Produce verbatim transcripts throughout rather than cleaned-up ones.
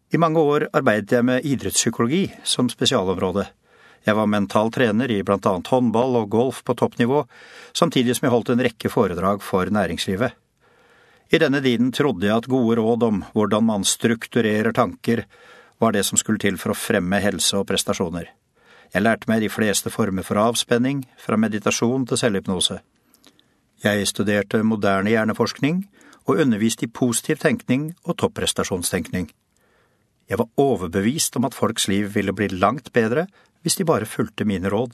I mange år arbeidet jeg med idrettspsykologi som spesialområde. Jeg var mental trener i blant annet håndball og golf på toppnivå, samtidig som jeg holdt en rekke foredrag for næringslivet. I denne tiden trodde jeg at gode råd om hvordan man strukturerer tanker var det som skulle til for å fremme helse og prestasjoner. Jeg lærte meg de fleste former for avspenning, fra meditasjon til selvhypnose. Jeg studerte moderne hjerneforskning og underviste i positiv tenkning og topprestasjonstenkning. Jeg var overbevist om at folks liv ville bli langt bedre hvis de bare fulgte mine råd.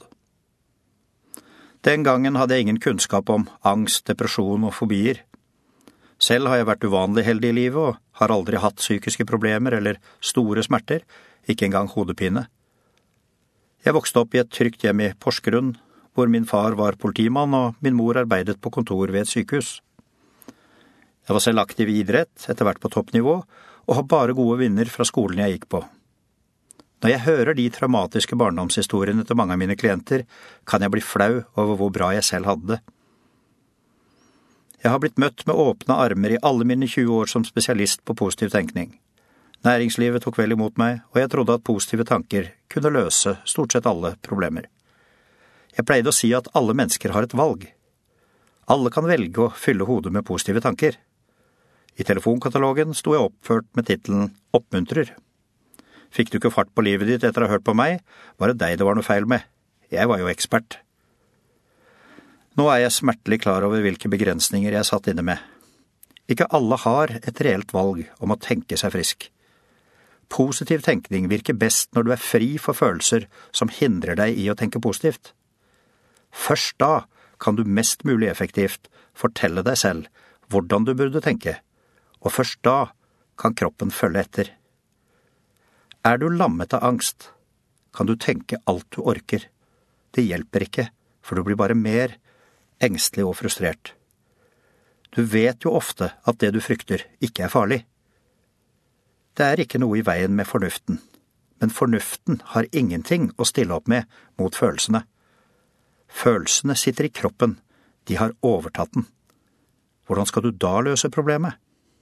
Den gangen hadde jeg ingen kunnskap om angst, depresjon og fobier. Selv har jeg vært uvanlig heldig i livet og har aldri hatt psykiske problemer eller store smerter, ikke engang hodepine. Jeg vokste opp i et trygt hjem i Porsgrunn, hvor min far var politimann og min mor arbeidet på kontor ved et sykehus. Jeg var selv aktiv i idrett, etter hvert på toppnivå, og har bare gode vinner fra skolen jeg gikk på. Når jeg hører de traumatiske barndomshistoriene til mange av mine klienter, kan jeg bli flau over hvor bra jeg selv hadde det. Jeg har blitt møtt med åpne armer i alle mine tjue år som spesialist på positiv tenkning. Næringslivet tok vel imot meg, og jeg trodde at positive tanker kunne løse stort sett alle problemer. Jeg pleide å si at alle mennesker har et valg. Alle kan velge å fylle hodet med positive tanker. I telefonkatalogen sto jeg oppført med titelen «Oppmuntrer». Fikk du ikke fart på livet ditt etter å ha hørt på meg, var det deg det var noe feil med. Jeg var jo ekspert. Nå er jeg smertelig klar over hvilke begrensninger jeg satt inne med. Ikke alle har et reelt valg om å tenke seg frisk. Positiv tenkning virker best når du er fri for følelser som hindrer deg i å tenke positivt. Først da kan du mest mulig effektivt fortelle deg selv hvordan du burde tenke, og først da kan kroppen følge etter. Er du lammet av angst, kan du tenke alt du orker. Det hjelper ikke, for du blir bare mer engstelig og frustrert. Du vet jo ofte at det du frykter ikke er farlig. Det er ikke noe i veien med fornuften, men fornuften har ingenting å stille opp med mot følelsene. Følelsene sitter i kroppen, de har overtatt den. Hvordan skal du da løse problemet?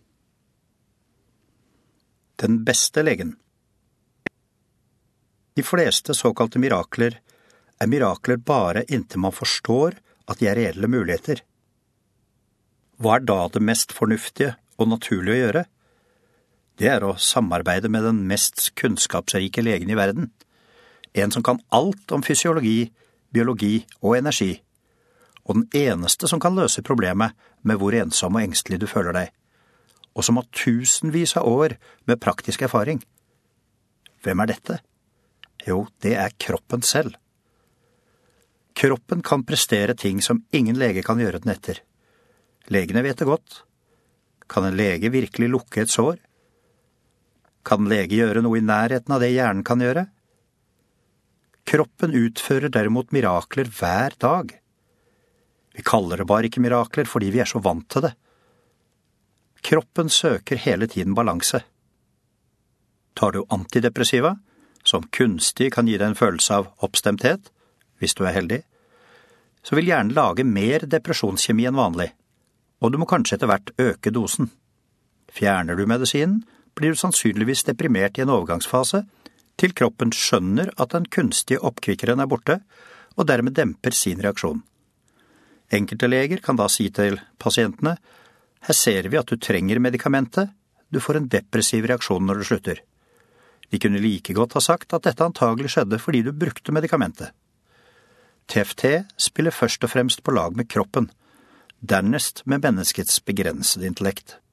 Den beste legen. De fleste såkalte mirakler er mirakler bare inntil man forstår at de er reelle muligheter. Hva er da det mest fornuftige og naturlige å gjøre? Det er å samarbeide med den mest kunnskapsrike legen i verden. En som kan alt om fysiologi, biologi og energi. Og den eneste som kan løse problemet med hvor ensom og engstelig du føler deg. Og som har tusenvis av år med praktisk erfaring. Hvem er dette? Jo, det er kroppen selv. Kroppen kan prestere ting som ingen lege kan gjøre den etter. Legene vet det godt. Kan en lege virkelig lukke et sår? Kan en lege gjøre noe i nærheten av det hjernen kan gjøre? Kroppen utfører derimot mirakler hver dag. Vi kaller det bare ikke mirakler fordi vi er så vant til det. Kroppen søker hele tiden balanse. Tar du antidepressiva, som kunstig kan gi deg en følelse av oppstemthet, hvis du er heldig, så vil hjernen lage mer depresjonskjemi enn vanlig, og du må kanskje etter hvert øke dosen. Fjerner du medisinen, blir du sannsynligvis deprimert i en overgangsfase, til kroppen skjønner at den kunstige oppkvikkeren er borte, og dermed demper sin reaksjon. Enkelte leger kan da si til pasientene, her ser vi at du trenger medikamentet, du får en depressiv reaksjon når du slutter. De kunne like godt ha sagt at dette antagelig skjedde fordi du brukte medikamentet. T F T spiller først og fremst på lag med kroppen, dernest med menneskets begrensede intellekt.